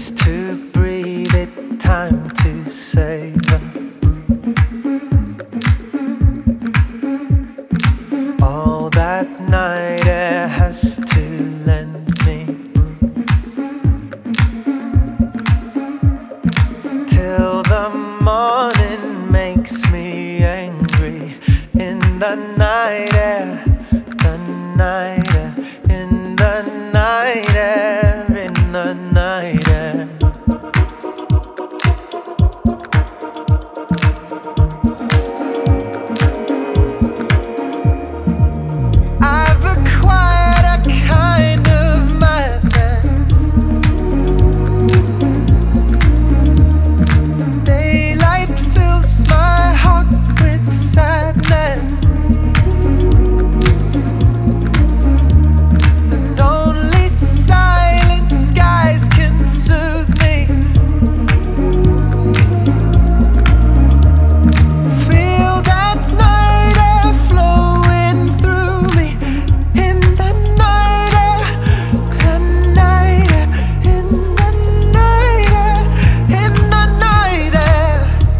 space to breathe it, time to savor. All that night air has to lend me, till the morning makes me angry. In the night air, the night air, in the night air, in the night air. I've acquired a kind of madness. Daylight fills my heart with sadness, and only silent skies can soothe me. Feel that night air flowing through me. In the night air, the night air, in the night air, in the night air.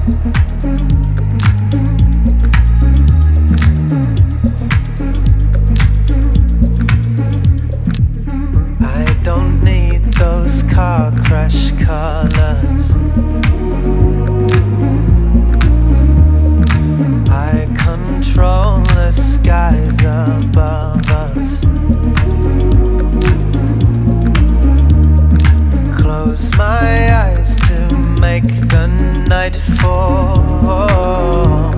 I don't need those car crash colors. I control the skies above us. Close my eyes to make the night fall.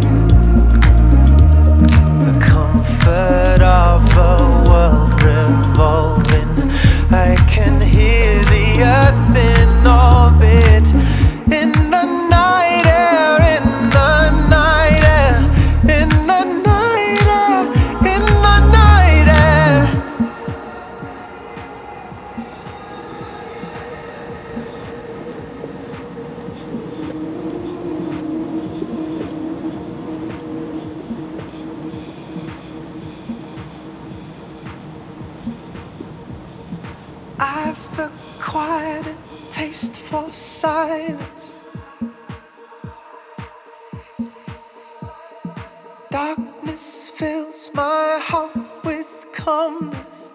The comfort of a world revolving. I can hear the earth in orbit. In the night air, in the night air, in the night air, in the night air. I've acquired a taste for silence. Darkness fills my heart with calmness,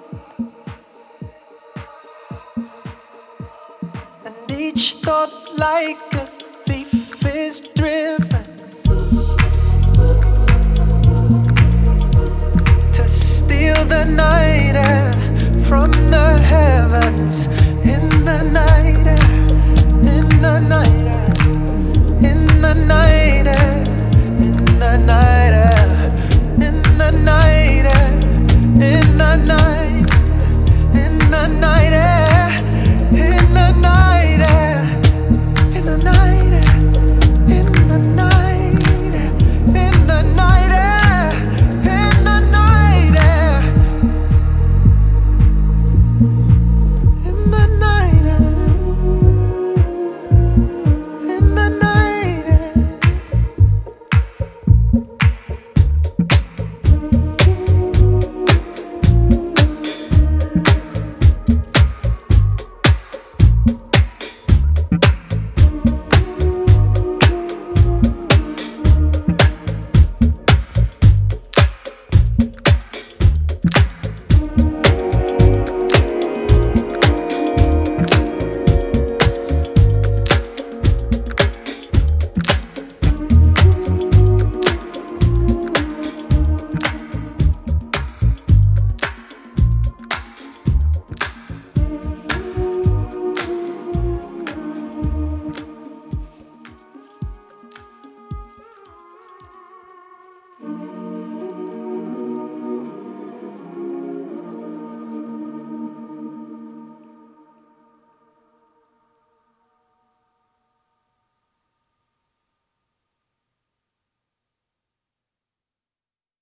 and each thought like a thief is driven to steal the night air from the heavens. In the night